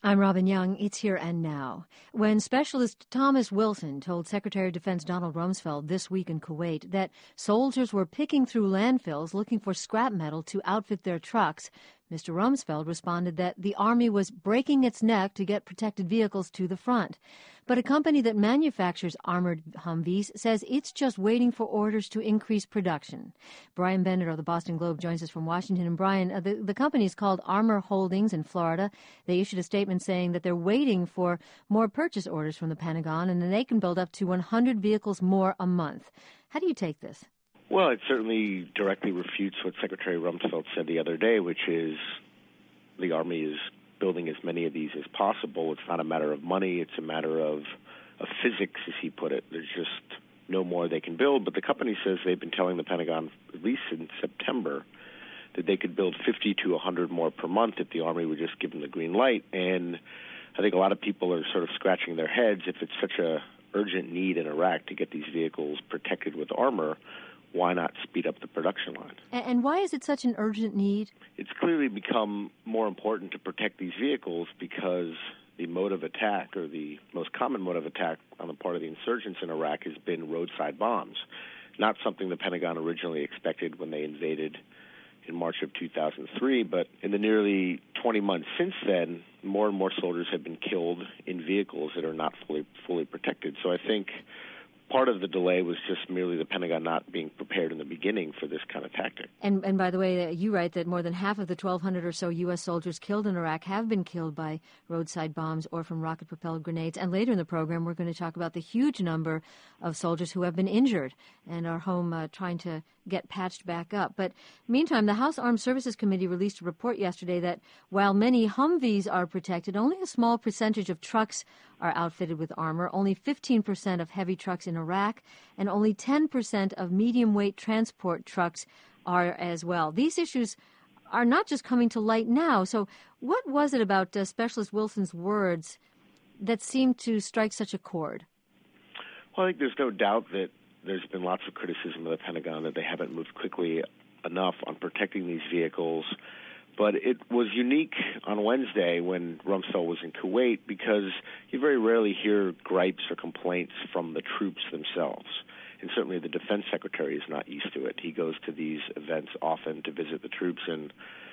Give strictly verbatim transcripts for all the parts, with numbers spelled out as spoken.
I'm Robin Young. It's Here and Now. When specialist Thomas Wilson told Secretary of Defense Donald Rumsfeld this week in Kuwait that soldiers were picking through landfills looking for scrap metal to outfit their trucks, Mister Rumsfeld responded that the Army was breaking its neck to get protected vehicles to the front. But a company that manufactures armored Humvees says it's just waiting for orders to increase production. Brian Bender of the Boston Globe joins us from Washington. And Brian, uh, the, the company is called Armor Holdings in Florida. They issued a statement saying that they're waiting for more purchase orders from the Pentagon and then they can build up to one hundred vehicles more a month. How do you take this? Well, it certainly directly refutes what Secretary Rumsfeld said the other day, which is the Army is building as many of these as possible. It's not a matter of money. It's a matter of, of physics, as he put it. There's just no more they can build. But the company says they've been telling the Pentagon, at least in September, that they could build fifty to one hundred more per month if the Army would just give them the green light. And I think a lot of people are sort of scratching their heads. If it's such a urgent need in Iraq to get these vehicles protected with armor, why not speed up the production line? And why is it such an urgent need? It's clearly become more important to protect these vehicles because the mode of attack, or the most common mode of attack on the part of the insurgents in Iraq, has been roadside bombs. Not something the Pentagon originally expected when they invaded in March of two thousand three, but in the nearly twenty months since then, more and more soldiers have been killed in vehicles that are not fully fully protected. So I think part of the delay was just merely the Pentagon not being prepared in the beginning for this kind of tactic. And, and by the way, you write that more than half of the twelve hundred or so U S soldiers killed in Iraq have been killed by roadside bombs or from rocket-propelled grenades. And later in the program, we're going to talk about the huge number of soldiers who have been injured and are home uh, trying to get patched back up. But meantime, the House Armed Services Committee released a report yesterday that while many Humvees are protected, only a small percentage of trucks are outfitted with armor. Only fifteen percent of heavy trucks in Iraq and only ten percent of medium-weight transport trucks are as well. These issues are not just coming to light now. So what was it about uh, Specialist Wilson's words that seemed to strike such a chord? Well, I think there's no doubt that there's been lots of criticism of the Pentagon that they haven't moved quickly enough on protecting these vehicles. But it was unique on Wednesday when Rumsfeld was in Kuwait because you very rarely hear gripes or complaints from the troops themselves. And certainly the defense secretary is not used to it. He goes to these events often to visit the troops, and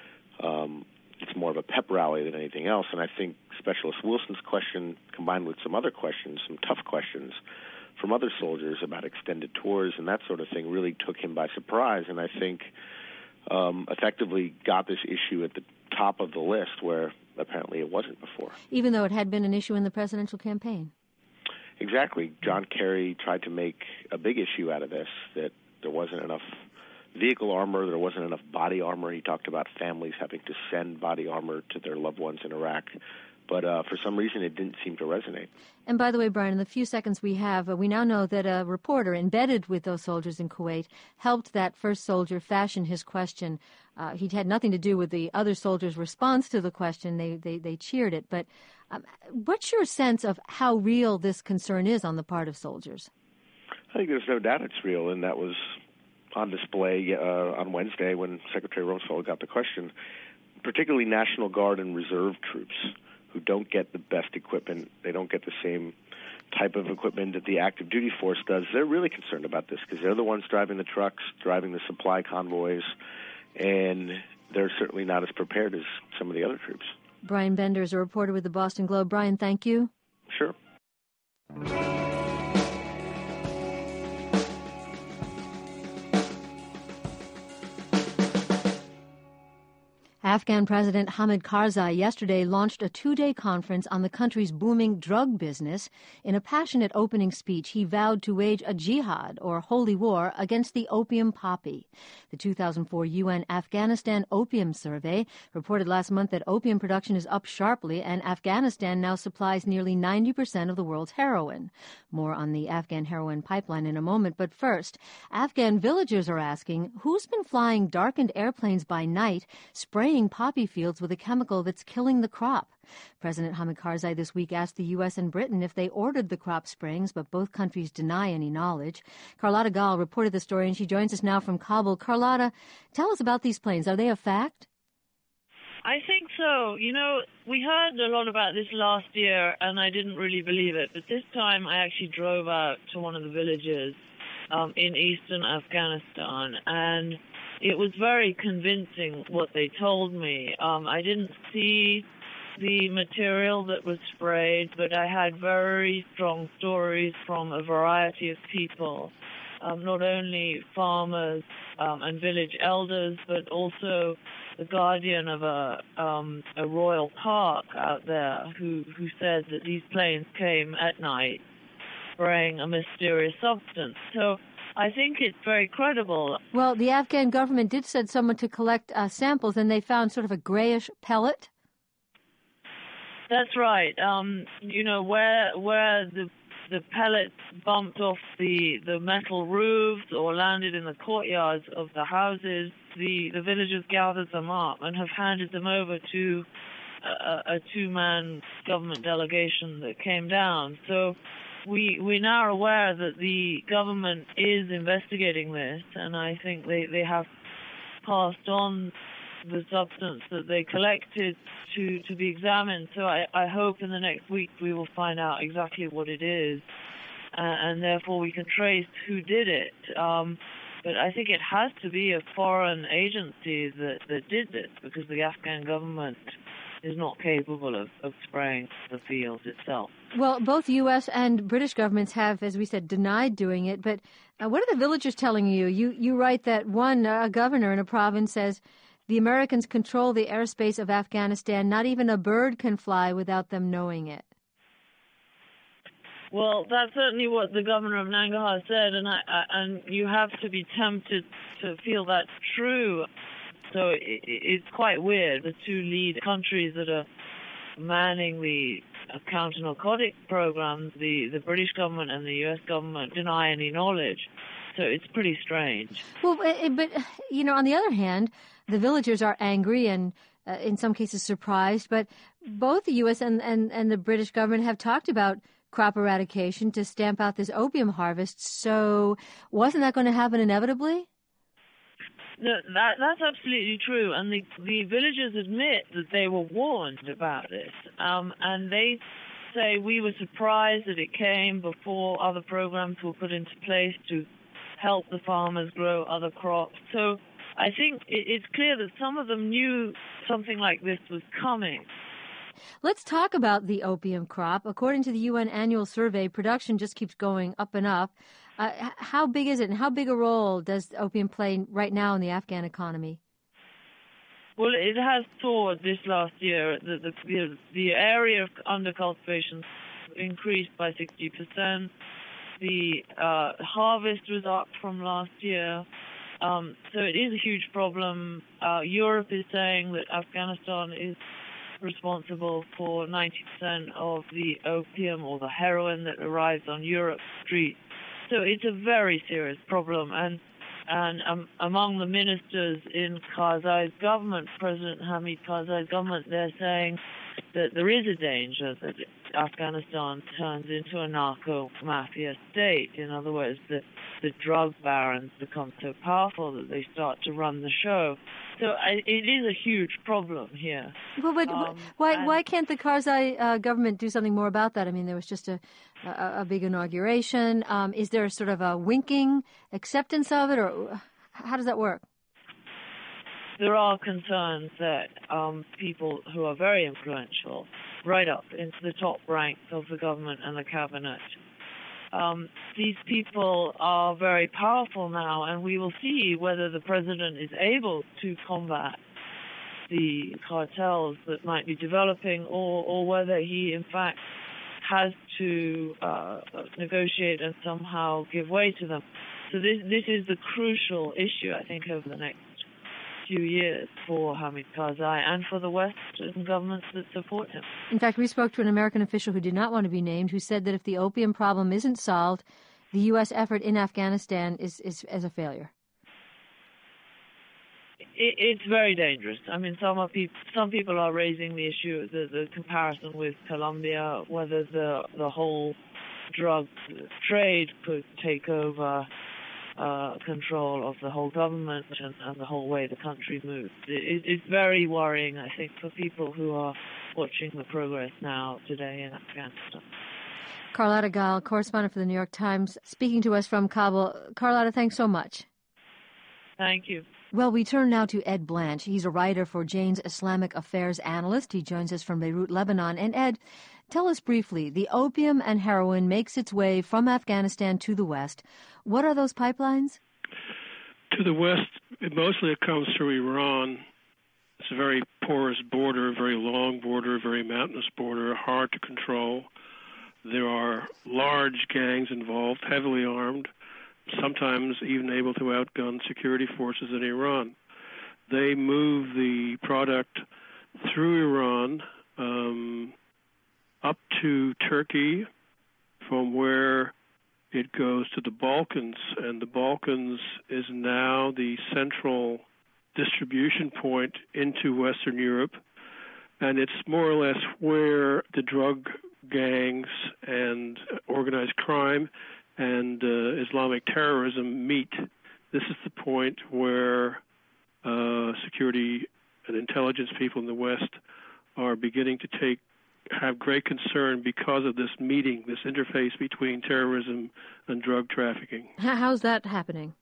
um, it's more of a pep rally than anything else. And I think Specialist Wilson's question, combined with some other questions, some tough questions from other soldiers about extended tours and that sort of thing, really took him by surprise. And I think Um, effectively got this issue at the top of the list where apparently it wasn't before. Even though it had been an issue in the presidential campaign. Exactly. John Kerry tried to make a big issue out of this, that there wasn't enough vehicle armor, there wasn't enough body armor. He talked about families having to send body armor to their loved ones in Iraq. But uh, for some reason, it didn't seem to resonate. And by the way, Brian, in the few seconds we have, uh, we now know that a reporter embedded with those soldiers in Kuwait helped that first soldier fashion his question. Uh, he had nothing to do with the other soldiers' response to the question. They they, they cheered it. But um, what's your sense of how real this concern is on the part of soldiers? I think there's no doubt it's real, and that was on display uh, on Wednesday when Secretary Rumsfeld got the question, particularly National Guard and Reserve troops, who don't get the best equipment. They don't get the same type of equipment that the active duty force does. They're really concerned about this because they're the ones driving the trucks, driving the supply convoys, and they're certainly not as prepared as some of the other troops. Brian Bender is a reporter with the Boston Globe. Brian, thank you. Sure. Afghan President Hamid Karzai yesterday launched a two-day conference on the country's booming drug business. In a passionate opening speech, he vowed to wage a jihad, or holy war, against the opium poppy. The two thousand four U N Afghanistan Opium Survey reported last month that opium production is up sharply, and Afghanistan now supplies nearly ninety percent of the world's heroin. More on the Afghan heroin pipeline in a moment, but first, Afghan villagers are asking, who's been flying darkened airplanes by night, spraying poppy fields with a chemical that's killing the crop? President Hamid Karzai this week asked the U S and Britain if they ordered the crop sprayings, but both countries deny any knowledge. Carlotta Gall reported the story, and she joins us now from Kabul. Carlotta, tell us about these planes. Are they a fact? I think so. You know, we heard a lot about this last year, and I didn't really believe it. But this time, I actually drove out to one of the villages um, in eastern Afghanistan, and it was very convincing what they told me. Um, I didn't see the material that was sprayed, but I had very strong stories from a variety of people, um, not only farmers um, and village elders, but also the guardian of a um, a royal park out there who, who said that these planes came at night spraying a mysterious substance. So I think it's very credible. Well, the Afghan government did send someone to collect uh, samples, and they found sort of a grayish pellet. That's right. Um, you know, where where the the pellets bumped off the, the metal roofs or landed in the courtyards of the houses, the, the villagers gathered them up and have handed them over to a, a two-man government delegation that came down. So we, we're now aware that the government is investigating this, and I think they, they have passed on the substance that they collected to, to be examined. So I, I hope in the next week we will find out exactly what it is, uh, and therefore we can trace who did it. Um, but I think it has to be a foreign agency that, that did this, because the Afghan government is not capable of, of spraying the field itself. Well, both U S and British governments have, as we said, denied doing it. But uh, what are the villagers telling you? You, you write that one, uh, a governor in a province says, the Americans control the airspace of Afghanistan. Not even a bird can fly without them knowing it. Well, that's certainly what the governor of Nangarhar said, and I, I, and you have to be tempted to feel that's true. So it, it's quite weird. The two lead countries that are manning the counter-narcotic programs, the, the British government and the U S government, deny any knowledge. So it's pretty strange. Well, but, you know, on the other hand, the villagers are angry and uh, in some cases surprised, but both the U S and, and, and the British government have talked about crop eradication to stamp out this opium harvest. So wasn't that going to happen inevitably? No, that, that's absolutely true. And the, the villagers admit that they were warned about this. Um, and they say we were surprised that it came before other programs were put into place to help the farmers grow other crops. So I think it's clear that some of them knew something like this was coming. Let's talk about the opium crop. According to the U N annual survey, production just keeps going up and up. Uh, how big is it, and how big a role does opium play right now in the Afghan economy? Well, it has soared this last year. The, the, the area under cultivation increased by sixty percent. The uh, harvest was up from last year. Um, so it is a huge problem. Uh, Europe is saying that Afghanistan is responsible for ninety percent of the opium or the heroin that arrives on Europe's streets. So it's a very serious problem. And and um, among the ministers in Karzai's government, President Hamid Karzai's government, they're saying that there is a danger that Afghanistan turns into a narco-mafia state. In other words, that the drug barons become so powerful that they start to run the show. So I, it is a huge problem here. Well, but um, why why can't the Karzai uh, government do something more about that? I mean, there was just a a, a big inauguration. Um, is there sort of a winking acceptance of it, or how does that work? There are concerns that um, people who are very influential, right up into the top ranks of the government and the cabinet, um, these people are very powerful now, and we will see whether the president is able to combat the cartels that might be developing, or, or whether he, in fact, has to uh, negotiate and somehow give way to them. So this, this is the crucial issue, I think, over the next few years for Hamid Karzai and for the Western governments that support him. In fact, we spoke to an American official who did not want to be named, who said that if the opium problem isn't solved, the U S effort in Afghanistan is, is, is a failure. It, it's very dangerous. I mean, some of people, some people are raising the issue, the, the comparison with Colombia, whether the the whole drug trade could take over uh, control of the whole government and, and the whole way the country moves. It, it's very worrying, I think, for people who are watching the progress now today in Afghanistan. Carlotta Gall, correspondent for the New York Times, speaking to us from Kabul. Carlotta, thanks so much. Thank you. Well, we turn now to Ed Blanche. He's a writer for Jane's Islamic Affairs analyst. He joins us from Beirut, Lebanon. And Ed, tell us briefly, the opium and heroin makes its way from Afghanistan to the West. What are those pipelines? To the West, it mostly it comes through Iran. It's a very porous border, very long border, very mountainous border, hard to control. There are large gangs involved, heavily armed, sometimes even able to outgun security forces in Iran. They move the product through Iran um, up to Turkey, from where it goes to the Balkans, and the Balkans is now the central distribution point into Western Europe, and it's more or less where the drug gangs and organized crime and uh, Islamic terrorism meet. This is the point where uh, security and intelligence people in the West are beginning to take have great concern because of this meeting, this interface between terrorism and drug trafficking. How's that happening?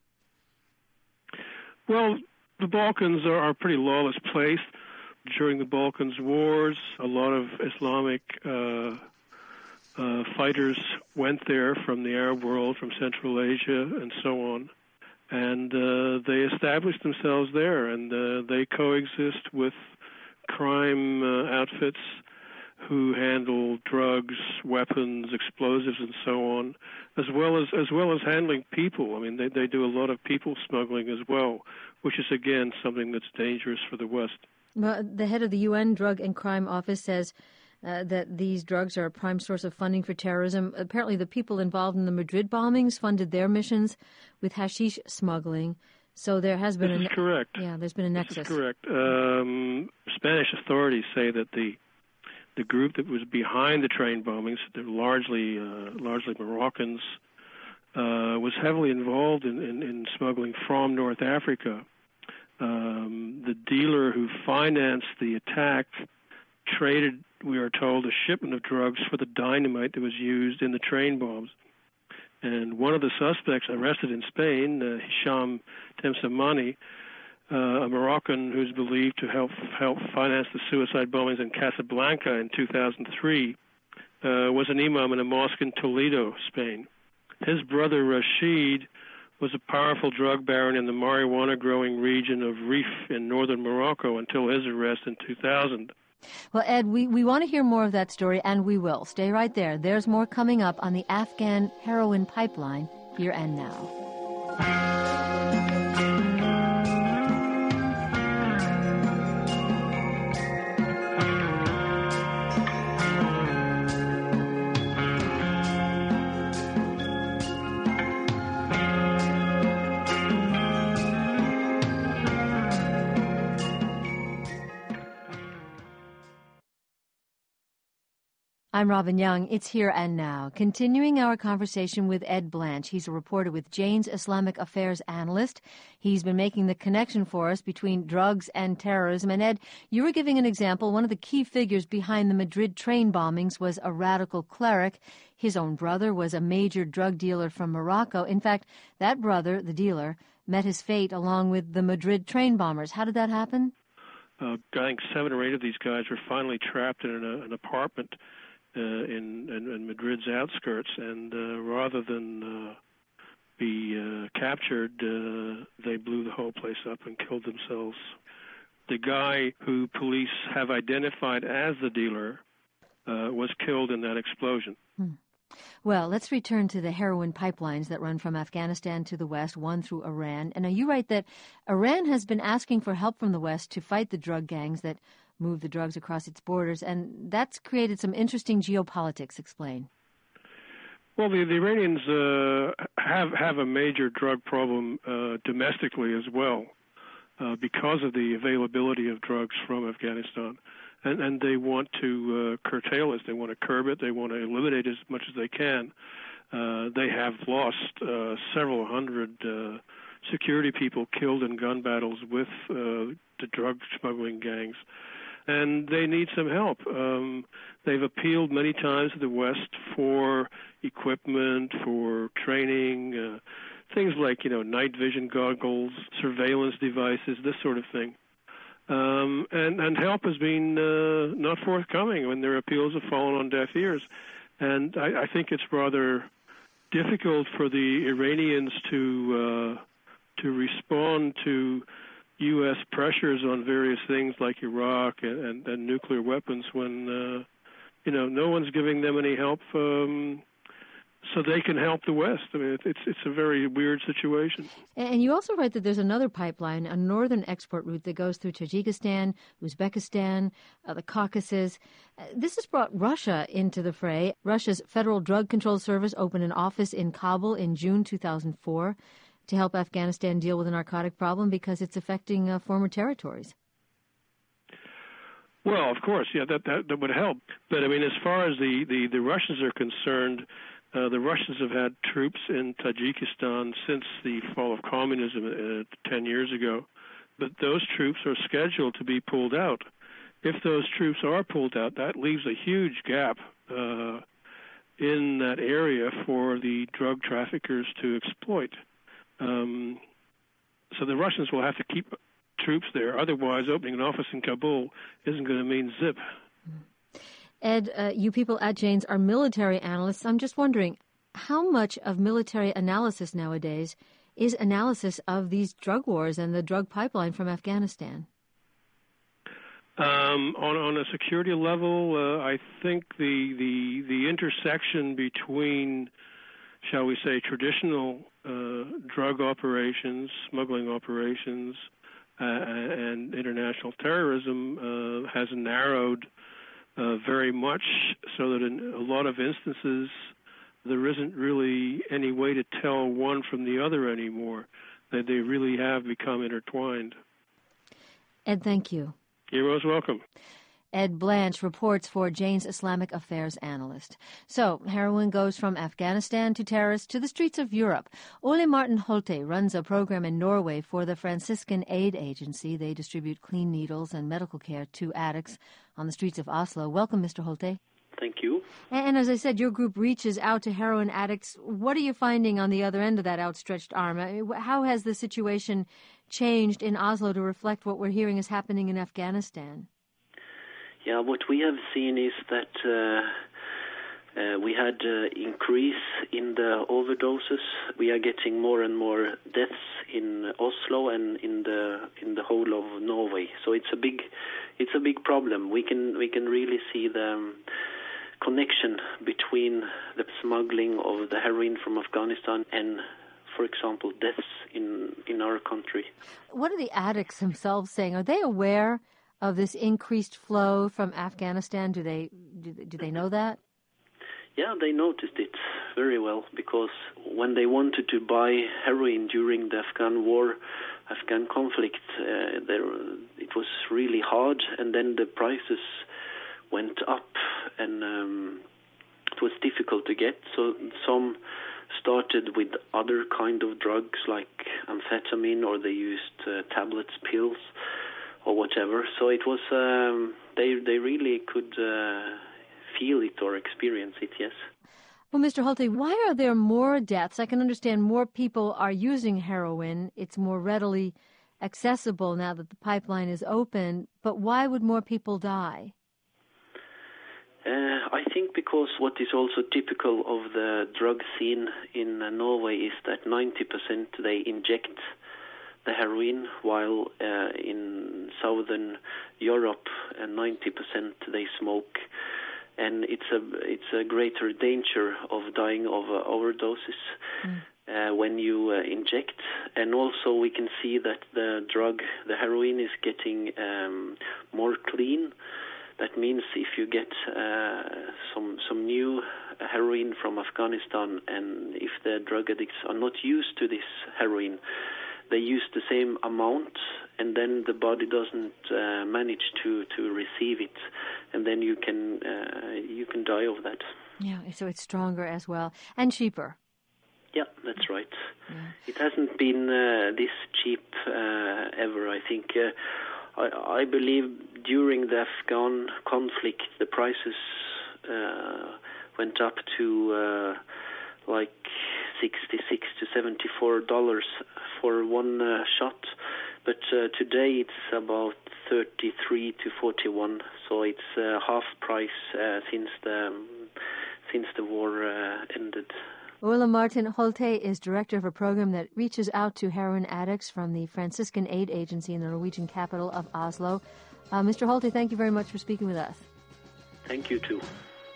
Well, the Balkans are a pretty lawless place. During the Balkans Wars, a lot of Islamic uh, uh, fighters went there from the Arab world, from Central Asia, and so on. And uh, they established themselves there, and uh, they coexist with crime uh, outfits who handle drugs, weapons, explosives, and so on, as well as as well as handling people. I mean, they they do a lot of people smuggling as well, which is again something that's dangerous for the West. Well, the head of the U N Drug and Crime Office says uh, that these drugs are a prime source of funding for terrorism. Apparently, the people involved in the Madrid bombings funded their missions with hashish smuggling. So there has been this a is correct. Yeah, there's been a nexus. This is correct. Um, Spanish authorities say that the The group that was behind the train bombings, they're largely uh, largely Moroccans, uh, was heavily involved in, in, in smuggling from North Africa. Um, the dealer who financed the attack traded, we are told, a shipment of drugs for the dynamite that was used in the train bombs. And one of the suspects arrested in Spain, uh, Hisham Temsamani, Uh, a Moroccan who's believed to help help finance the suicide bombings in Casablanca in two thousand three, uh, was an imam in a mosque in Toledo, Spain. His brother Rashid was a powerful drug baron in the marijuana-growing region of Rif in northern Morocco until his arrest in two thousand. Well, Ed, we, we want to hear more of that story, and we will. Stay right there. There's more coming up on the Afghan heroin pipeline here and now. I'm Robin Young. It's Here and Now, continuing our conversation with Ed Blanche. He's a reporter with Jane's Islamic Affairs analyst. He's been making the connection for us between drugs and terrorism. And Ed, you were giving an example. One of the key figures behind the Madrid train bombings was a radical cleric. His own brother was a major drug dealer from Morocco. In fact, that brother, the dealer, met his fate along with the Madrid train bombers. How did that happen? Uh, I think seven or eight of these guys were finally trapped in a, an apartment Uh, in, in, in Madrid's outskirts, and uh, rather than uh, be uh, captured, uh, they blew the whole place up and killed themselves. The guy who police have identified as the dealer uh, was killed in that explosion. Hmm. Well, let's return to the heroin pipelines that run from Afghanistan to the West, one through Iran. And now you write that Iran has been asking for help from the West to fight the drug gangs that move the drugs across its borders, and that's created some interesting geopolitics. Explain. Well, the, the Iranians uh, have have a major drug problem uh, domestically as well uh, because of the availability of drugs from Afghanistan, and, and they want to uh, curtail it. They want to curb it. They want to eliminate it as much as they can. Uh, they have lost uh, several hundred uh, security people killed in gun battles with uh, the drug smuggling gangs, and they need some help. Um, they've appealed many times to the West for equipment, for training, uh, things like, you know, night vision goggles, surveillance devices, this sort of thing. Um, and, and help has been uh, not forthcoming when their appeals have fallen on deaf ears. And I, I think it's rather difficult for the Iranians to uh, to respond to U S pressures on various things like Iraq and, and, and nuclear weapons when, uh, you know, no one's giving them any help um, so they can help the West. I mean, it's it's a very weird situation. And you also write that there's another pipeline, a northern export route that goes through Tajikistan, Uzbekistan, uh, the Caucasus. Uh, this has brought Russia into the fray. Russia's Federal Drug Control Service opened an office in Kabul in June two thousand four to help Afghanistan deal with the narcotic problem because it's affecting uh, former territories. Well, of course, yeah, that, that that would help. But, I mean, as far as the, the, the Russians are concerned, uh, the Russians have had troops in Tajikistan since the fall of communism uh, ten years ago. But those troops are scheduled to be pulled out. If those troops are pulled out, that leaves a huge gap uh, in that area for the drug traffickers to exploit. Um, so the Russians will have to keep troops there. Otherwise, opening an office in Kabul isn't going to mean zip. Ed, uh, you people at Jane's are military analysts. I'm just wondering, how much of military analysis nowadays is analysis of these drug wars and the drug pipeline from Afghanistan? Um, on, on a security level, uh, I think the, the, the intersection between, shall we say, traditional uh, drug operations, smuggling operations, uh, and international terrorism uh, has narrowed uh, very much, so that in a lot of instances there isn't really any way to tell one from the other anymore, that they really have become intertwined. Ed, thank you. You're most welcome. Ed Blanche reports for Jane's Islamic Affairs analyst. So, heroin goes from Afghanistan to terrorists to the streets of Europe. Ole Martin Holte runs a program in Norway for the Franciscan Aid Agency. They distribute clean needles and medical care to addicts on the streets of Oslo. Welcome, Mister Holte. Thank you. And as I said, your group reaches out to heroin addicts. What are you finding on the other end of that outstretched arm? How has the situation changed in Oslo to reflect what we're hearing is happening in Afghanistan? Yeah, what we have seen is that uh, uh, we had uh, increase in the overdoses. We are getting more and more deaths in Oslo and in the in the whole of Norway. So it's a big it's a big problem. We can we can really see the um, connection between the smuggling of the heroin from Afghanistan and, for example, deaths in in our country. What are the addicts themselves saying? Are they aware of this increased flow from Afghanistan? Do they do, do they know that? Yeah, they noticed it very well, because when they wanted to buy heroin during the Afghan war, Afghan conflict, uh, there it was really hard, and then the prices went up, and um, it was difficult to get. So some started with other kind of drugs like amphetamine, or they used uh, tablets, pills, or whatever. So it was, um, they they really could uh, feel it or experience it, yes. Well, Mister Holte, why are there more deaths? I can understand more people are using heroin. It's more readily accessible now that the pipeline is open. But why would more people die? Uh, I think because what is also typical of the drug scene in uh, Norway is that ninety percent they inject the heroin, while uh, in southern Europe uh, ninety percent they smoke, and it's a it's a greater danger of dying of uh, overdoses mm. uh, when you uh, inject. And also we can see that the drug, the heroin, is getting um, more clean. That means if you get uh, some some new heroin from Afghanistan, and if the drug addicts are not used to this heroin, they use the same amount, and then the body doesn't uh, manage to, to receive it, and then you can uh, you can die of that. Yeah, so it's stronger as well. And cheaper. Yeah, that's right. Yeah. It hasn't been uh, this cheap uh, ever. I think, uh, I, I believe during the Afghan conflict, the prices uh, went up to uh, like sixty-six to seventy-four dollars for one uh, shot. But uh, today it's about thirty-three to forty-one, so it's uh, half price uh, since the um, since the war uh, ended. Ole Martin Holte is director of a program that reaches out to heroin addicts from the Franciscan Aid Agency in the Norwegian capital of Oslo. Uh, Mister Holte, thank you very much for speaking with us. Thank you, too.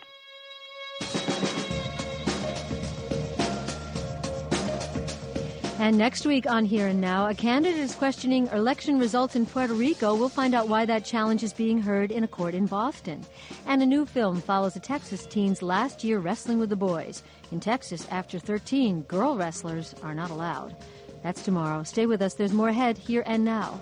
And next week on Here and Now, a candidate is questioning election results in Puerto Rico. We'll find out why that challenge is being heard in a court in Boston. And a new film follows a Texas teen's last year wrestling with the boys. In Texas, after thirteen, girl wrestlers are not allowed. That's tomorrow. Stay with us. There's more ahead, Here and Now.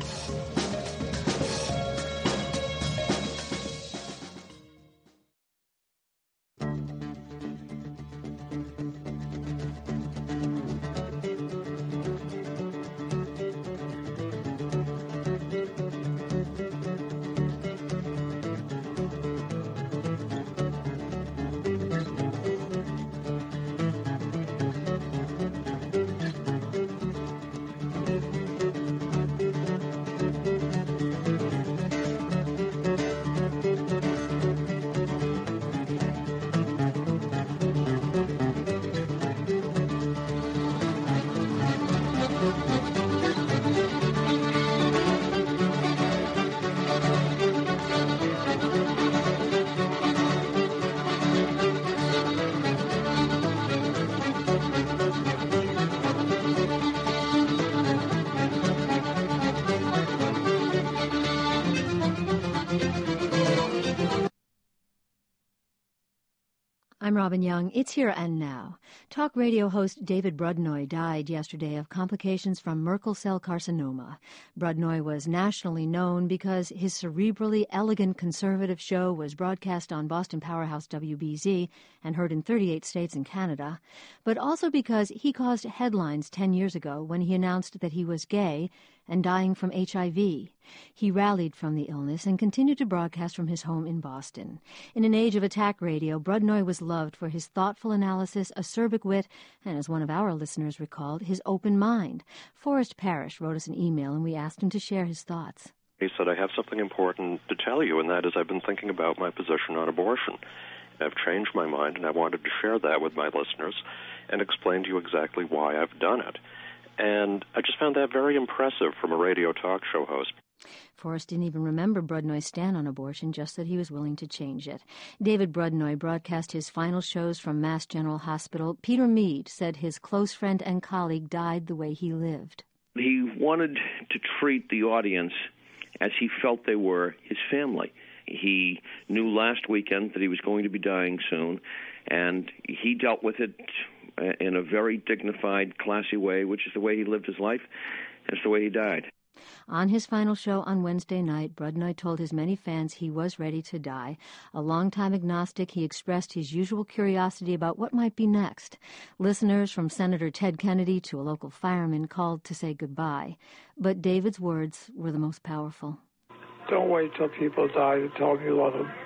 I'm Robin Young. It's Here and Now. Talk radio host David Brudnoy died yesterday of complications from Merkel cell carcinoma. Brudnoy was nationally known because his cerebrally elegant conservative show was broadcast on Boston powerhouse W B Z and heard in thirty-eight states and Canada, but also because he caused headlines ten years ago when he announced that he was gay and dying from H I V. He rallied from the illness and continued to broadcast from his home in Boston. In an age of attack radio, Brudnoy was loved for his thoughtful analysis, acerbic wit, and, as one of our listeners recalled, his open mind. Forrest Parrish wrote us an email, and we asked him to share his thoughts. He said, I have something important to tell you, and that is I've been thinking about my position on abortion. I've changed my mind, and I wanted to share that with my listeners and explain to you exactly why I've done it. And I just found that very impressive from a radio talk show host. Forrest didn't even remember Brudnoy's stand on abortion, just that he was willing to change it. David Brudnoy broadcast his final shows from Mass General Hospital. Peter Mead said his close friend and colleague died the way he lived. He wanted to treat the audience as he felt they were his family. He knew last weekend that he was going to be dying soon, and he dealt with it in a very dignified, classy way, which is the way he lived his life. It's the way he died. On his final show on Wednesday night, Brudnoy told his many fans he was ready to die. A longtime agnostic, he expressed his usual curiosity about what might be next. Listeners, from Senator Ted Kennedy to a local fireman, called to say goodbye. But David's words were the most powerful. Don't wait till people die to tell them you love them.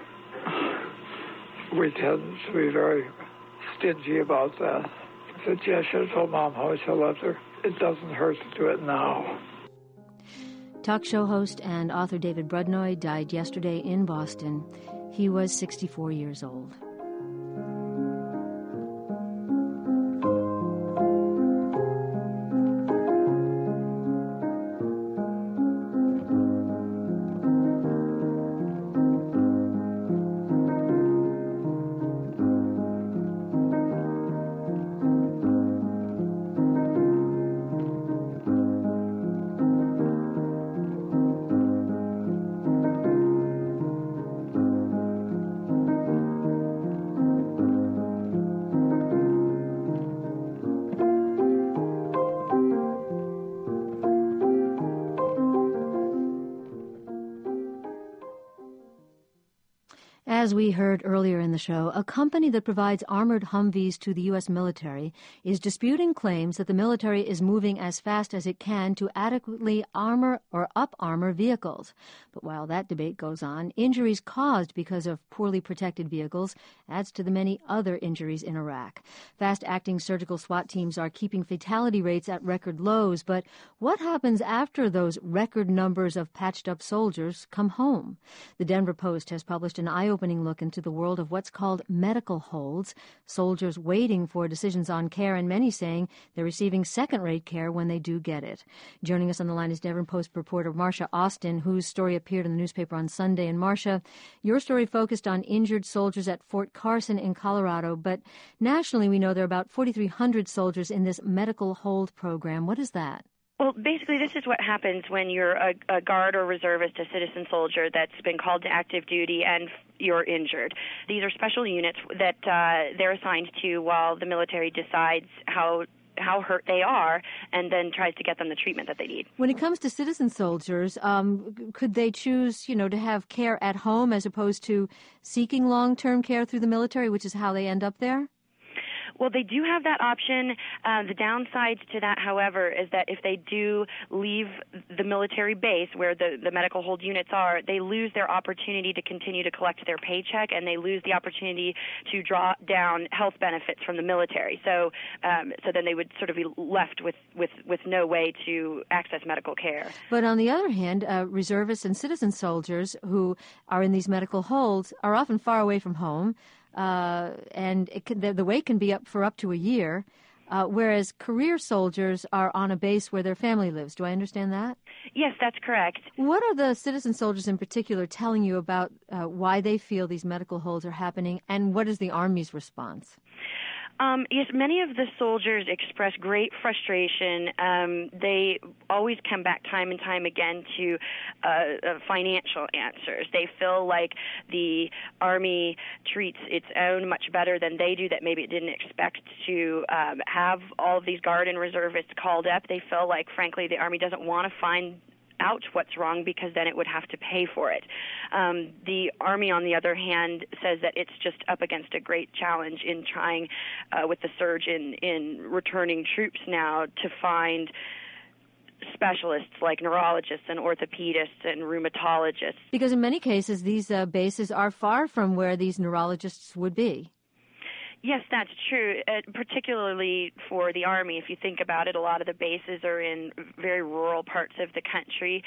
We tend to be very stingy about that. I said, yeah, I should have told Mom how much I loved her. It doesn't hurt to do it now. Talk show host and author David Brudnoy died yesterday in Boston. He was sixty-four years old. As we heard earlier in the show, a company that provides armored Humvees to the U S military is disputing claims that the military is moving as fast as it can to adequately armor or up-armor vehicles. But while that debate goes on, injuries caused because of poorly protected vehicles adds to the many other injuries in Iraq. Fast-acting surgical SWAT teams are keeping fatality rates at record lows, but what happens after those record numbers of patched-up soldiers come home? The Denver Post has published an eye-opening look into the world of what's called medical holds, soldiers waiting for decisions on care, and many saying they're receiving second-rate care when they do get it. Joining us on the line is Denver Post reporter Marcia Austin, whose story appeared in the newspaper on Sunday. And Marcia, your story focused on injured soldiers at Fort Carson in Colorado, but nationally we know there are about forty-three hundred soldiers in this medical hold program. What is that? Well, basically, this is what happens when you're a, a guard or reservist, a citizen soldier that's been called to active duty and you're injured. These are special units that uh, they're assigned to while the military decides how how hurt they are and then tries to get them the treatment that they need. When it comes to citizen soldiers, um, could they choose, you know, to have care at home as opposed to seeking long-term care through the military, which is how they end up there? Well, they do have that option. Uh, the downside to that, however, is that if they do leave the military base where the, the medical hold units are, they lose their opportunity to continue to collect their paycheck, and they lose the opportunity to draw down health benefits from the military. So um, so then they would sort of be left with, with, with no way to access medical care. But on the other hand, uh, reservists and citizen soldiers who are in these medical holds are often far away from home. Uh, and it can, the, the wait can be up for up to a year, uh, whereas career soldiers are on a base where their family lives. Do I understand that? Yes, that's correct. What are the citizen soldiers in particular telling you about uh, why they feel these medical holds are happening, and what is the Army's response? Um, yes, many of the soldiers express great frustration. Um, they always come back time and time again to uh, uh, financial answers. They feel like the Army treats its own much better than they do, that maybe it didn't expect to um, have all of these Guard and reservists called up. They feel like, frankly, the Army doesn't want to find out what's wrong because then it would have to pay for it. Um, the Army, on the other hand, says that it's just up against a great challenge in trying, uh, with the surge in, in returning troops now, to find specialists like neurologists and orthopedists and rheumatologists. Because in many cases, these uh, bases are far from where these neurologists would be. Yes, that's true, uh, particularly for the Army. If you think about it, a lot of the bases are in very rural parts of the country,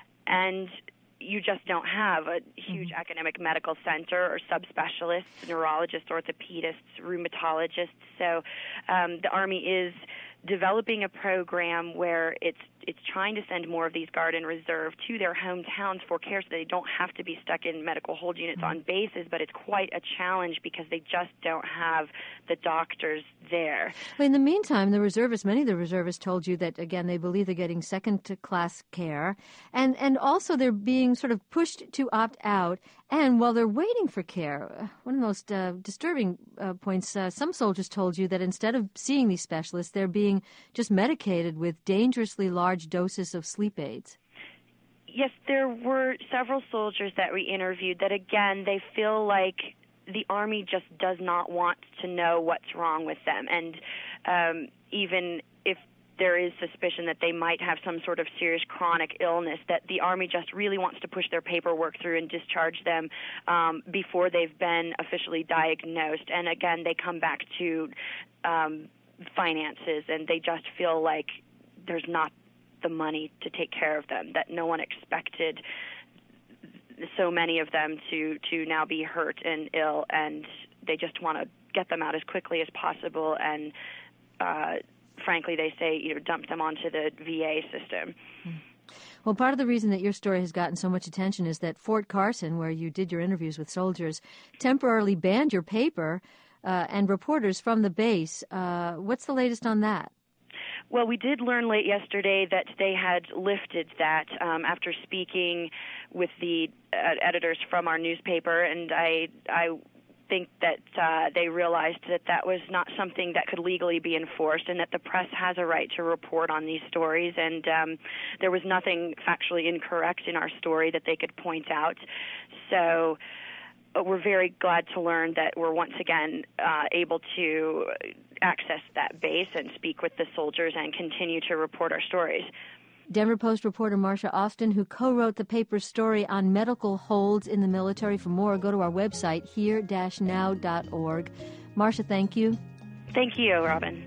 and you just don't have a huge mm-hmm. academic medical center or subspecialists, neurologists, orthopedists, rheumatologists. So um, the Army is developing a program where it's it's trying to send more of these Guard and Reserve to their hometowns for care so they don't have to be stuck in medical hold units mm-hmm. on bases, but it's quite a challenge because they just don't have the doctors there. Well, in the meantime, the reservists, many of the reservists told you that, again, they believe they're getting second-class care, and, and also they're being sort of pushed to opt out. And while they're waiting for care, one of the most uh, disturbing uh, points, uh, some soldiers told you that instead of seeing these specialists, they're being just medicated with dangerously large doses of sleep aids. Yes, there were several soldiers that we interviewed that, again, they feel like the Army just does not want to know what's wrong with them. And um, even if there is suspicion that they might have some sort of serious chronic illness, that the Army just really wants to push their paperwork through and discharge them um, before they've been officially diagnosed. And again, they come back to um, finances, and they just feel like there's not the money to take care of them, that no one expected so many of them to, to now be hurt and ill, and they just want to get them out as quickly as possible, and uh, frankly, they say, you know, dump them onto the V A system. Well, part of the reason that your story has gotten so much attention is that Fort Carson, where you did your interviews with soldiers, temporarily banned your paper uh, and reporters from the base. Uh, what's the latest on that? Well, we did learn late yesterday that they had lifted that um, after speaking with the uh, editors from our newspaper, and I, I think that uh, they realized that that was not something that could legally be enforced, and that the press has a right to report on these stories, and um, there was nothing factually incorrect in our story that they could point out. So we're very glad to learn that we're once again uh, able to access that base and speak with the soldiers and continue to report our stories. Denver Post reporter Marcia Austin, who co-wrote the paper's story on medical holds in the military. For more, go to our website, here dash now dot org. Marcia, thank you. Thank you, Robin.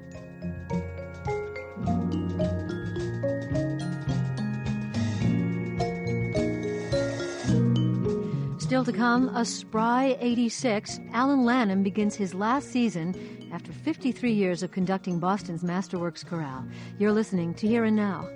Still to come, a spry eighty-six, Alan Lanham begins his last season after fifty-three years of conducting Boston's Masterworks Chorale. You're listening to Here and Now.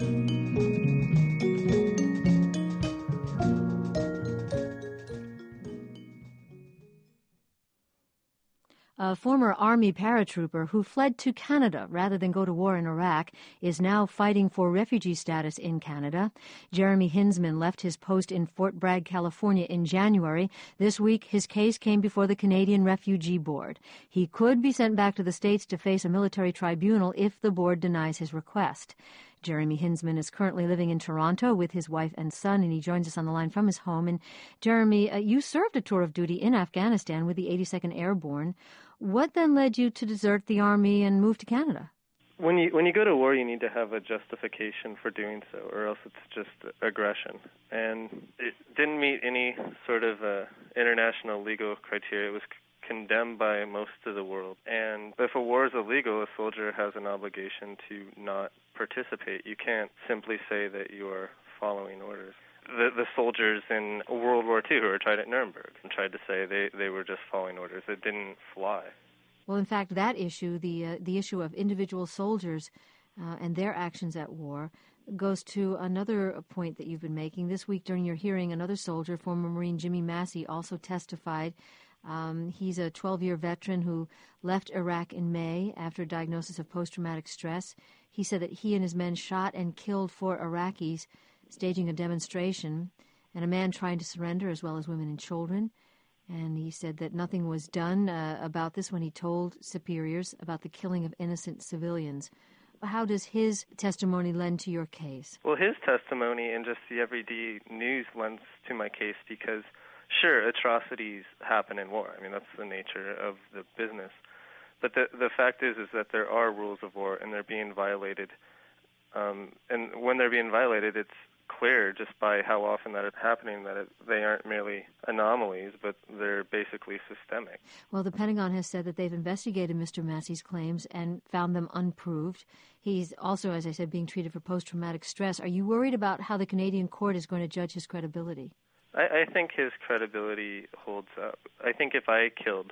A former Army paratrooper who fled to Canada rather than go to war in Iraq is now fighting for refugee status in Canada. Jeremy Hinsman left his post in Fort Bragg, California in January. This week, his case came before the Canadian Refugee Board. He could be sent back to the States to face a military tribunal if the board denies his request. Jeremy Hinsman is currently living in Toronto with his wife and son, and he joins us on the line from his home. And Jeremy, uh, you served a tour of duty in Afghanistan with the eighty-second Airborne. What then led you to desert the Army and move to Canada? When you when you go to war, you need to have a justification for doing so, or else it's just aggression. And it didn't meet any sort of uh, international legal criteria. It was c- condemned by most of the world. And if a war is illegal, a soldier has an obligation to not participate. You can't simply say that you are following orders. The, the soldiers in World War Two who were tried at Nuremberg and tried to say they, they were just following orders. It didn't fly. Well, in fact, that issue, the uh, the issue of individual soldiers uh, and their actions at war, goes to another point that you've been making. This week during your hearing, another soldier, former Marine Jimmy Massey, also testified. Um, he's a twelve-year veteran who left Iraq in May after a diagnosis of post-traumatic stress. He said that he and his men shot and killed four Iraqis, staging a demonstration, and a man trying to surrender, as well as women and children. And he said that nothing was done uh, about this when he told superiors about the killing of innocent civilians. How does his testimony lend to your case? Well, his testimony and just the everyday news lends to my case because, sure, atrocities happen in war. I mean, that's the nature of the business. But the the fact is is that there are rules of war, and they're being violated. Um, and when they're being violated, it's clear just by how often that is happening that it, they aren't merely anomalies, but they're basically systemic. Well, the Pentagon has said that they've investigated Mister Massey's claims and found them unproved. He's also, as I said, being treated for post-traumatic stress. Are you worried about how the Canadian court is going to judge his credibility? I, I think his credibility holds up. I think if I killed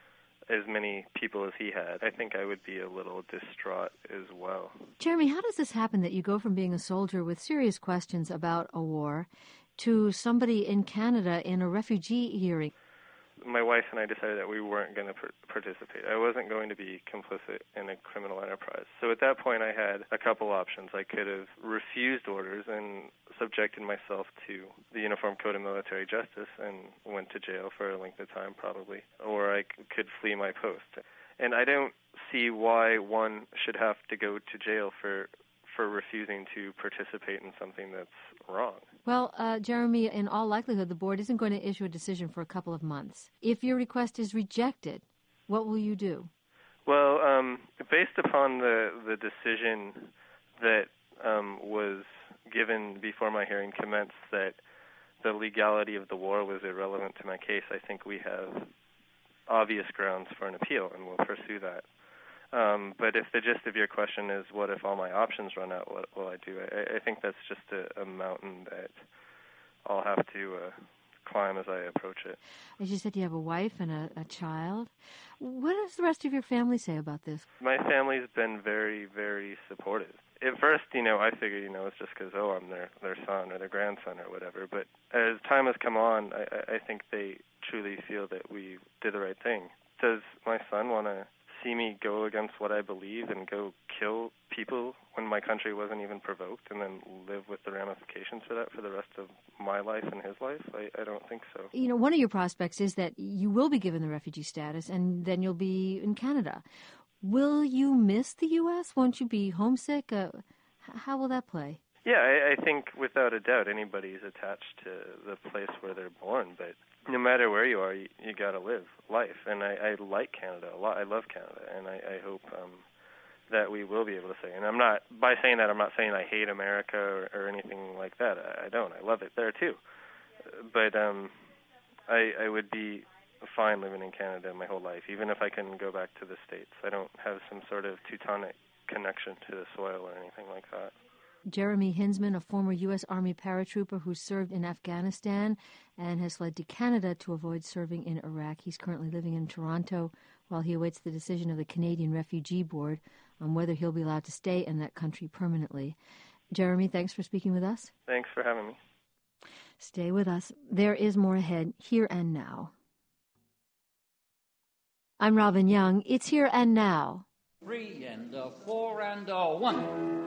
as many people as he had, I think I would be a little distraught as well. Jeremy, how does this happen that you go from being a soldier with serious questions about a war to somebody in Canada in a refugee hearing? My wife and I decided that we weren't going to per- participate. I wasn't going to be complicit in a criminal enterprise. So at that point I had a couple options. I could have refused orders and subjected myself to the Uniform Code of Military Justice and went to jail for a length of time probably, or I c- could flee my post. And I don't see why one should have to go to jail for for refusing to participate in something that's wrong. Well, uh, Jeremy, in all likelihood, the board isn't going to issue a decision for a couple of months. If your request is rejected, what will you do? Well, um, based upon the, the decision that um, was given before my hearing commenced that the legality of the war was irrelevant to my case, I think we have obvious grounds for an appeal, and we'll pursue that. Um, but if the gist of your question is, what if all my options run out, what will I do? I, I think that's just a, a mountain that I'll have to uh, climb as I approach it. As you said, you have a wife and a, a child. What does the rest of your family say about this? My family's been very, very supportive. At first, you know, I figured, you know, it's just because, oh, I'm their, their son or their grandson or whatever. But as time has come on, I, I think they truly feel that we did the right thing. Does my son want to see me go against what I believe and go kill people when my country wasn't even provoked and then live with the ramifications for that for the rest of my life and his life? I, I don't think so. You know, one of your prospects is that you will be given the refugee status and then you'll be in Canada. Will you miss the U S? Won't you be homesick? Uh, how will that play? Yeah, I, I think without a doubt anybody's attached to the place where they're born, but no matter where you are, you, you got to live life. And I, I like Canada a lot. I love Canada, and I, I hope um, that we will be able to say. And I'm not, by saying that, I'm not saying I hate America or, or anything like that. I, I don't. I love it there too. But um, I, I would be fine living in Canada my whole life, even if I can go back to the States. I don't have some sort of Teutonic connection to the soil or anything like that. Jeremy Hinsman, a former U S Army paratrooper who served in Afghanistan and has fled to Canada to avoid serving in Iraq. He's currently living in Toronto while he awaits the decision of the Canadian Refugee Board on whether he'll be allowed to stay in that country permanently. Jeremy, thanks for speaking with us. Thanks for having me. Stay with us. There is more ahead, here and now. I'm Robin Young. It's Here and Now. Three and a four and a one.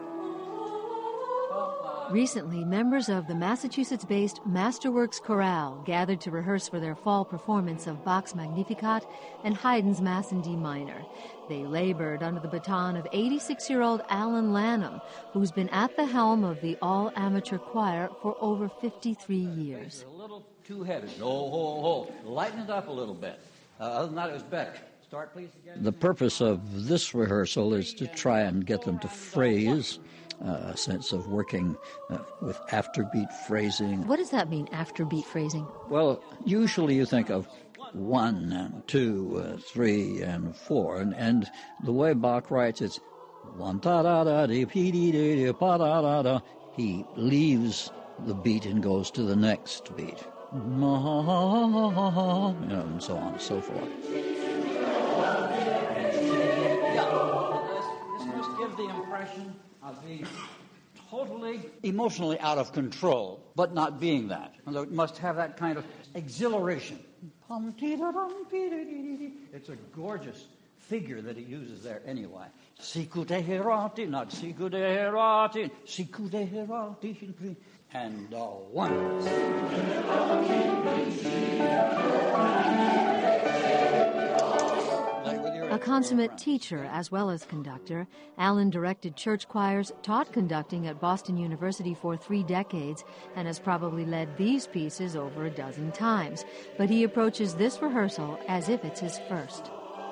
Recently, members of the Massachusetts-based Masterworks Chorale gathered to rehearse for their fall performance of Bach's Magnificat and Haydn's Mass in D minor. They labored under the baton of eighty-six-year-old Alan Lanham, who's been at the helm of the all-amateur choir for over fifty-three years. A little too heavy. Oh, oh, oh. Lighten it up a little bit. Uh, other than that, it was better. Start, please, again. The purpose of this rehearsal is to try and get them to phrase, uh, a sense of working uh, with afterbeat phrasing. What does that mean, afterbeat phrasing? Well, usually you think of one and two, uh, three and four, and, and the way Bach writes, it's one ta da da dee pee dee dee dee pa da da da. He leaves the beat and goes to the next beat, you know, and so on and so forth. This must give the impression of being totally emotionally out of control, but not being that. It must have that kind of exhilaration. It's a gorgeous figure that he uses there anyway. Sikudeherati, not sikudeherati, sikudeherati, and uh, one. A consummate teacher as well as conductor, Alan directed church choirs, taught conducting at Boston University for three decades, and has probably led these pieces over a dozen times. But he approaches this rehearsal as if it's his first.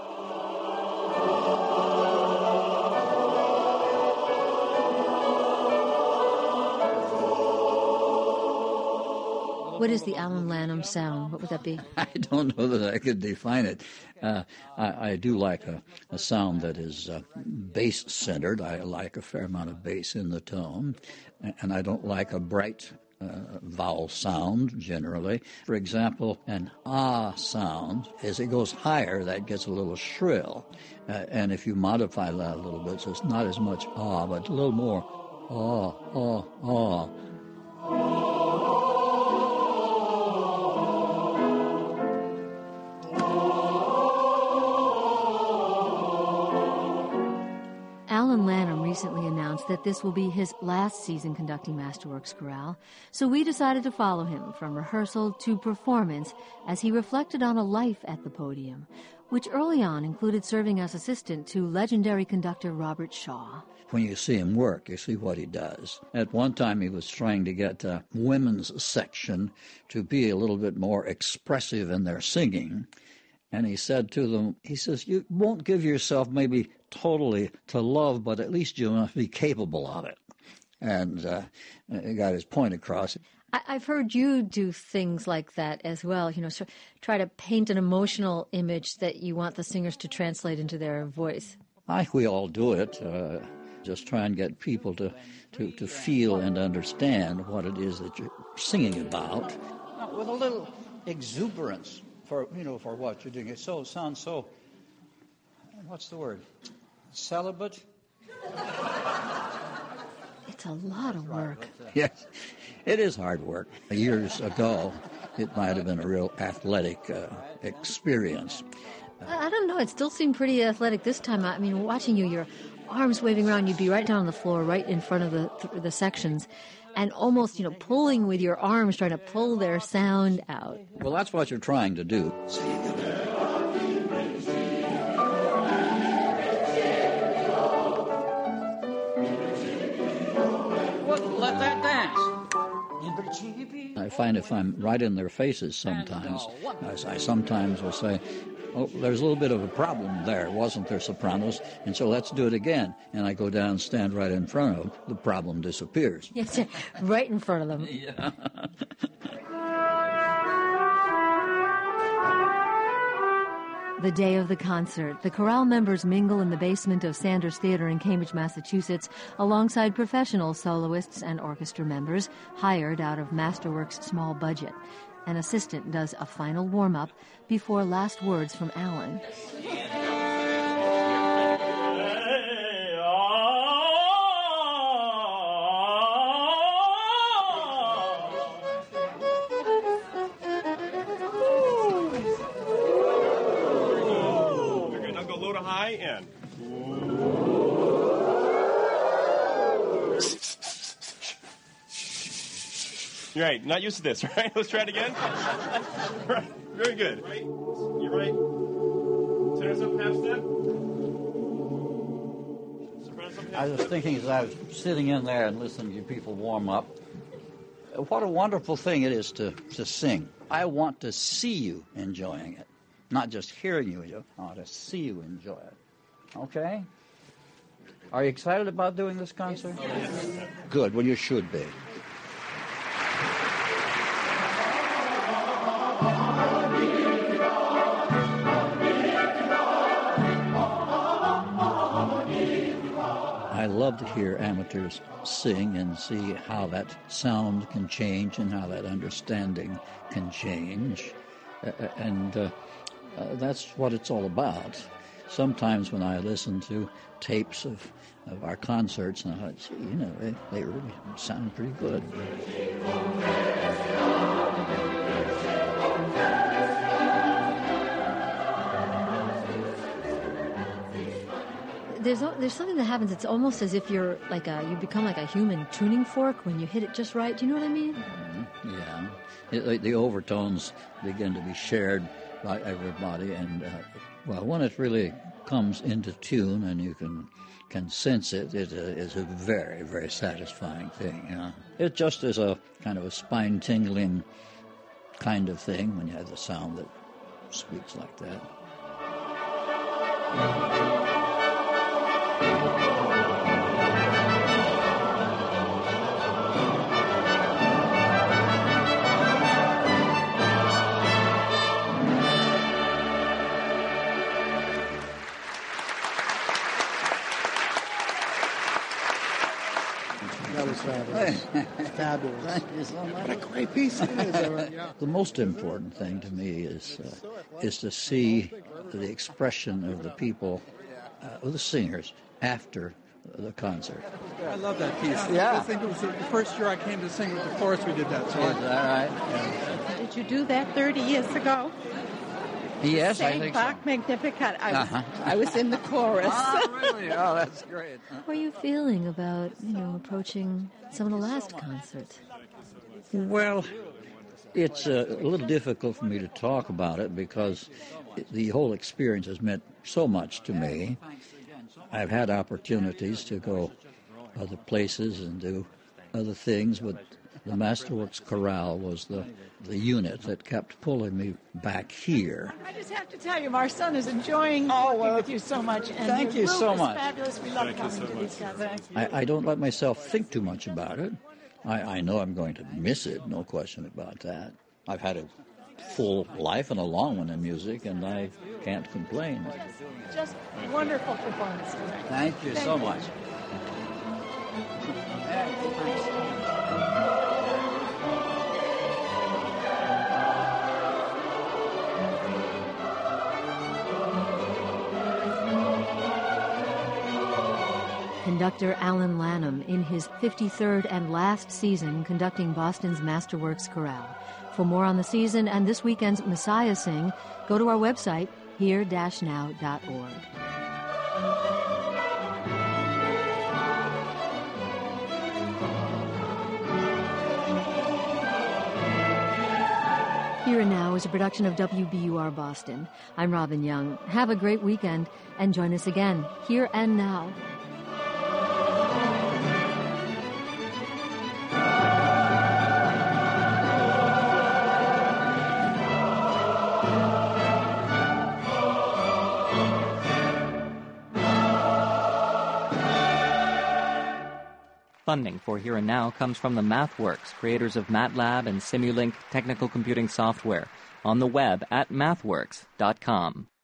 What is the Alan Lanham sound? What would that be? I don't know that I could define it. Uh, I, I do like a, a sound that is uh, bass-centered. I like a fair amount of bass in the tone. And I don't like a bright uh, vowel sound, generally. For example, an ah sound, as it goes higher, that gets a little shrill. Uh, and if you modify that a little bit, so it's not as much ah, but a little more ah, ah, ah. Alan Lanham recently announced that this will be his last season conducting Masterworks Chorale, so we decided to follow him from rehearsal to performance as he reflected on a life at the podium, which early on included serving as assistant to legendary conductor Robert Shaw. When you see him work, you see what he does. At one time, he was trying to get a women's section to be a little bit more expressive in their singing. And he said to them, he says, you won't give yourself maybe totally to love, but at least you must be capable of it. And uh, he got his point across. I- I've heard you do things like that as well, you know, so try to paint an emotional image that you want the singers to translate into their voice. I think we all do it. Uh, just try and get people to, to, to feel and understand what it is that you're singing about. With a little exuberance. For you know, for what you're doing, it so sounds so. What's the word? Celibate. It's a lot of work. Yes, it is hard work. Years ago, it might have been a real athletic uh, experience. I don't know. It still seemed pretty athletic this time. I mean, watching you, your arms waving around, you'd be right down on the floor, right in front of the th- the sections. And almost, you know, pulling with your arms, trying to pull their sound out. Well, that's what you're trying to do. Let that dance. I find if I'm right in their faces sometimes. I, I sometimes will say, oh, there's a little bit of a problem there, wasn't there, sopranos? And so let's do it again. And I go down and stand right in front of them. The problem disappears. Yes, right in front of them. Yeah. The day of the concert, the chorale members mingle in the basement of Sanders Theater in Cambridge, Massachusetts, alongside professional soloists and orchestra members hired out of Masterworks' small budget. An assistant does a final warm-up before last words from Alan. And you're right, not used to this, right? Let's try it again. Right, very good. Right, you're right. Turn us up half step. I was thinking as I was sitting in there and listening to people warm up, what a wonderful thing it is to, to sing. I want to see you enjoying it, not just hearing you enjoy it. I want to see you enjoy it. Okay? Are you excited about doing this concert? Yes. Good. Well, you should be. I love to hear amateurs sing and see how that sound can change and how that understanding can change. Uh, and uh, uh, that's what it's all about. Sometimes when I listen to tapes of, of our concerts, and I thought, gee, you know, they, they really sound pretty good. There's there's something that happens. It's almost as if you're like a you become like a human tuning fork when you hit it just right. Do you know what I mean? Mm-hmm. Yeah, it, the overtones begin to be shared by everybody, and uh, well, when it really comes into tune and you can can sense it, it uh, is a very very satisfying thing. You know? It just is a kind of a spine tingling kind of thing when you have the sound that speaks like that. That was fabulous. Fabulous. Thank you so much. What a great piece it is. The most important thing to me is uh, is to see the expression of the people, uh, of the singers, after the concert. I love that piece. Yeah. I think it was the first year I came to sing with the chorus we did that. So is that right? Yeah. Did you do that thirty years ago? Yes, Saint I think Bach so. Magnificat. I, Uh-huh. I was in the chorus. Oh, really? Oh, that's great. How are you feeling about, you know, approaching some of the last concerts? Well, it's uh, a little difficult for me to talk about it because the whole experience has meant so much to me. I've had opportunities to go other places and do other things, but the Masterworks Chorale was the, the unit that kept pulling me back here. I just have to tell you, our son is enjoying oh, working with you so much. And thank your you group so is much. Fabulous. We love coming to these concerts. I, I don't let myself think too much about it. I, I know I'm going to miss it, no question about that. I've had a full life and a long one in music, and I can't complain. Just wonderful performance tonight. Thank you Thank so you. much. Conductor Alan Lanham in his fifty-third and last season conducting Boston's Masterworks Chorale. For more on the season and this weekend's Messiah Sing, go to our website, hear dash now dot org. Here and Now is a production of W B U R Boston. I'm Robin Young. Have a great weekend and join us again, Here and Now. Funding for Here and Now comes from the MathWorks, creators of MATLAB and Simulink technical computing software, on the web at mathworks dot com.